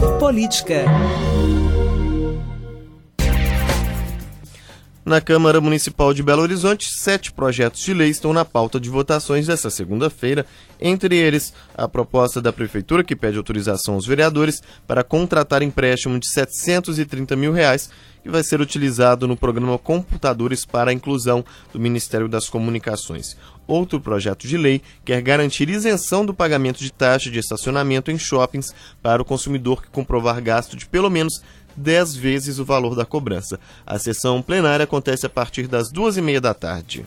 Política. Na Câmara Municipal de Belo Horizonte, 7 projetos de lei estão na pauta de votações desta segunda-feira, entre eles a proposta da Prefeitura que pede autorização aos vereadores para contratar empréstimo de R$ 730 mil, que vai ser utilizado no programa Computadores para a Inclusão do Ministério das Comunicações. Outro projeto de lei quer garantir isenção do pagamento de taxa de estacionamento em shoppings para o consumidor que comprovar gasto de pelo menos 10 vezes o valor da cobrança. A sessão plenária acontece a partir das 14h30 da tarde.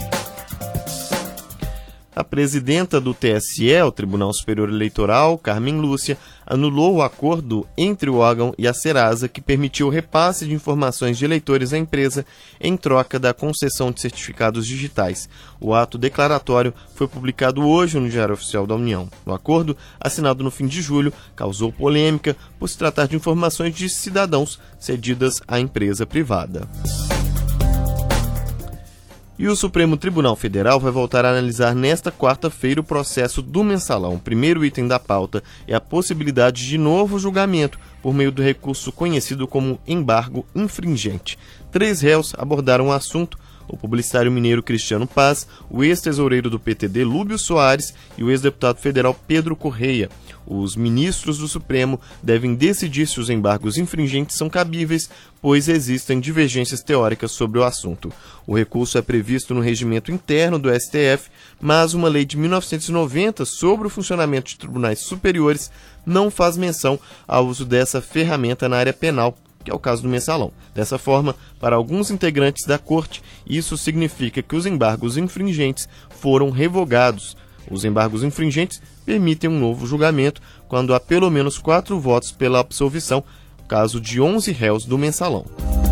A presidenta do TSE, o Tribunal Superior Eleitoral, Carmen Lúcia, anulou o acordo entre o órgão e a Serasa que permitiu o repasse de informações de eleitores à empresa em troca da concessão de certificados digitais. O ato declaratório foi publicado hoje no Diário Oficial da União. O acordo, assinado no fim de julho, causou polêmica por se tratar de informações de cidadãos cedidas à empresa privada. E o Supremo Tribunal Federal vai voltar a analisar nesta quarta-feira o processo do Mensalão. O primeiro item da pauta é a possibilidade de novo julgamento por meio do recurso conhecido como embargo infringente. 3 réus abordaram o assunto: o publicitário mineiro Cristiano Paz, o ex-tesoureiro do PTD Lúbio Soares e o ex-deputado federal Pedro Correia. Os ministros do Supremo devem decidir se os embargos infringentes são cabíveis, pois existem divergências teóricas sobre o assunto. O recurso é previsto no regimento interno do STF, mas uma lei de 1990 sobre o funcionamento de tribunais superiores não faz menção ao uso dessa ferramenta na área penal, que é o caso do Mensalão. Dessa forma, para alguns integrantes da Corte, isso significa que os embargos infringentes foram revogados. Os embargos infringentes permitem um novo julgamento quando há pelo menos 4 votos pela absolvição, caso de 11 réus do Mensalão.